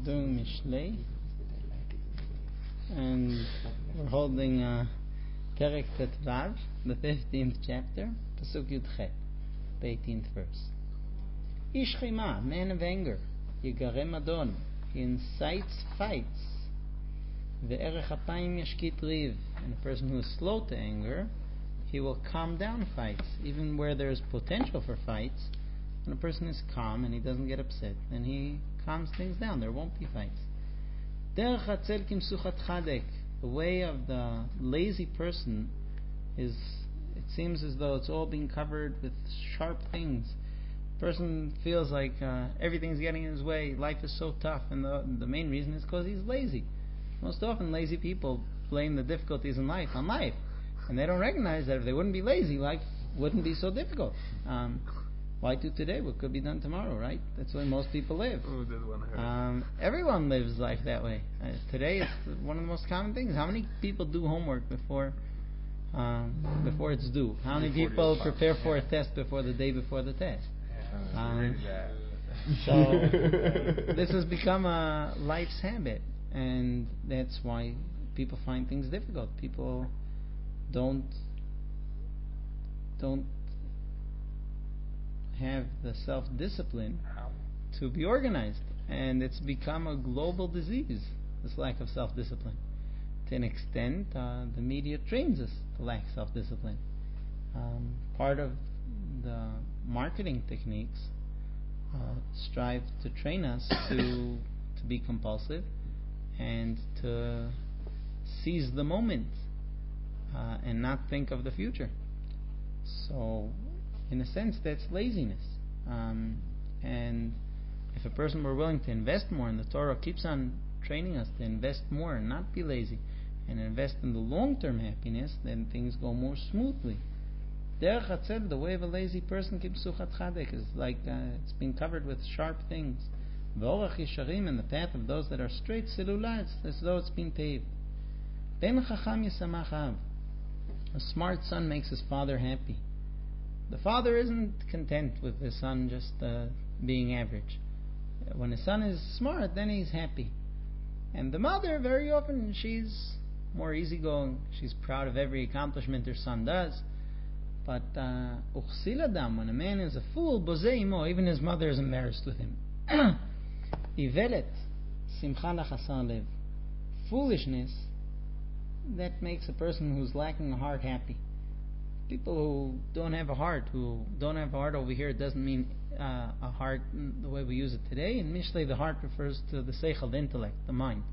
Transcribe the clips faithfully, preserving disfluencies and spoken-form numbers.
doing Mishlei, and we're holding uh, Perek Tetvav, the fifteenth chapter, Pasuk Yud Chet, the eighteenth verse. Ish Chima, man of anger, Yigarem Adon, he incites fights. Ve'erech Apayim Yashkit Riv, and a person who is slow to anger, he will calm down fights, even where there's potential for fights. When a person is calm and he doesn't get upset, then he calms things down. There won't be fights. Derech hatzel kimsuchat chadek, the way of the lazy person is, it seems as though it's all being covered with sharp things. The person feels like uh, everything's getting in his way. Life is so tough, and the, the main reason is because he's lazy. Most often, lazy people blame the difficulties in life on life, and they don't recognize that if they wouldn't be lazy, life wouldn't be so difficult. Um, Why do today what could be done tomorrow, right? That's the way most people live. Um, everyone lives life that way. Uh, today it's one of the most common things. How many people do homework before um, before it's due? How many people prepare for a test before the day before the test? Um, so this has become a life's habit, and that's why people find things difficult. People don't don't have the self-discipline to be organized, and it's become a global disease, this lack of self-discipline. To an extent, uh, the media trains us to lack self-discipline. Um, part of the marketing techniques uh, strive to train us to to be compulsive and to seize the moment uh, and not think of the future. So in a sense, that's laziness. Um, and if a person were willing to invest more, and the Torah keeps on training us to invest more and not be lazy, and invest in the long-term happiness, then things go more smoothly. Derech hatzel, the way of a lazy person, kimsuchat chadek, is like uh, it's been covered with sharp things. Ve'orach yisharim, and the path of those that are straight, silula, it's as though it's been paved. Ben chacham yisamach av, a smart son makes his father happy. The father isn't content with his son just uh, being average. When his son is smart, then he's happy. And the mother, very often, she's more easygoing. She's proud of every accomplishment her son does. But uchsil adam, when a man is a fool, bozei imo, even his mother is embarrassed with him. Ivelet, simcha lachasar lev, foolishness that makes a person who's lacking a heart happy. People who don't have a heart, who don't have a heart over here, doesn't mean uh, a heart the way we use it today. In Mishlei, the heart refers to the seichel, the intellect, the mind.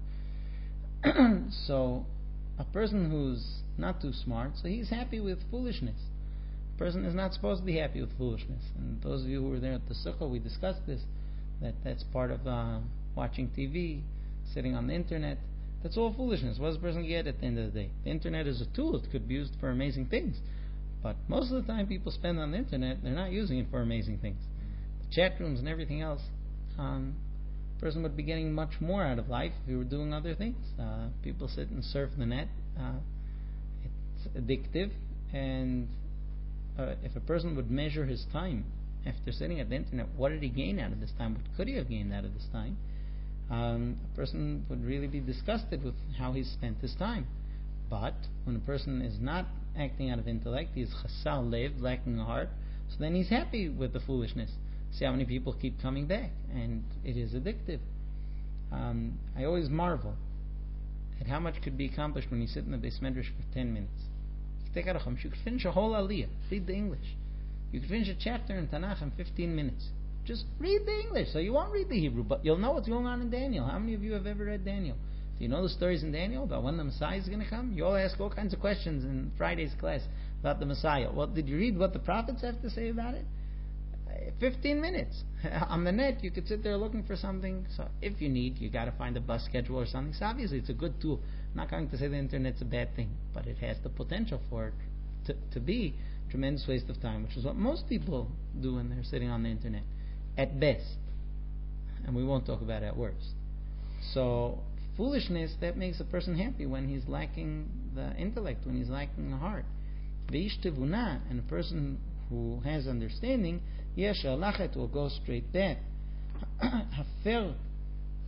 So, a person who's not too smart, so he's happy with foolishness. A person is not supposed to be happy with foolishness. And those of you who were there at the sukkah, we discussed this, that that's part of uh, watching T V, sitting on the internet. That's all foolishness. What does a person get at the end of the day? The internet is a tool. It could be used for amazing things. But most of the time people spend on the internet, they're not using it for amazing things. The chat rooms and everything else, um, a person would be getting much more out of life if he were doing other things. Uh, people sit and surf the net. Uh, it's addictive. And uh, if a person would measure his time after sitting at the internet, what did he gain out of this time? What could he have gained out of this time? Um, a person would really be disgusted with how he spent his time. But when a person is not acting out of intellect, he is chasar lev, lacking a heart, so then he's happy with the foolishness. See how many people keep coming back, and it is addictive. Um, I always marvel at how much could be accomplished when you sit in the Beis Medrash for ten minutes. You could finish a whole aliyah, read the English. You could finish a chapter in Tanakh in fifteen minutes. Just read the English, so you won't read the Hebrew, but you'll know what's going on in Daniel. How many of you have ever read Daniel? Do you know the stories in Daniel about when the Messiah is going to come? You all ask all kinds of questions in Friday's class about the Messiah. Well, did you read what the prophets have to say about it? Fifteen minutes. On the net, you could sit there looking for something. So if you need, you got to find a bus schedule or something. So obviously, it's a good tool. I'm not going to say the internet's a bad thing, but it has the potential for it to, to be a tremendous waste of time, which is what most people do when they're sitting on the internet, at best. And we won't talk about it at worst. So foolishness, that makes a person happy when he's lacking the intellect, when he's lacking the heart. V'ish tevuna, and a person who has understanding, yesha lachet, will go straight back. Hafer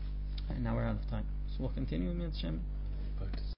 And now we're out of time. So we'll continue with Mitzvah.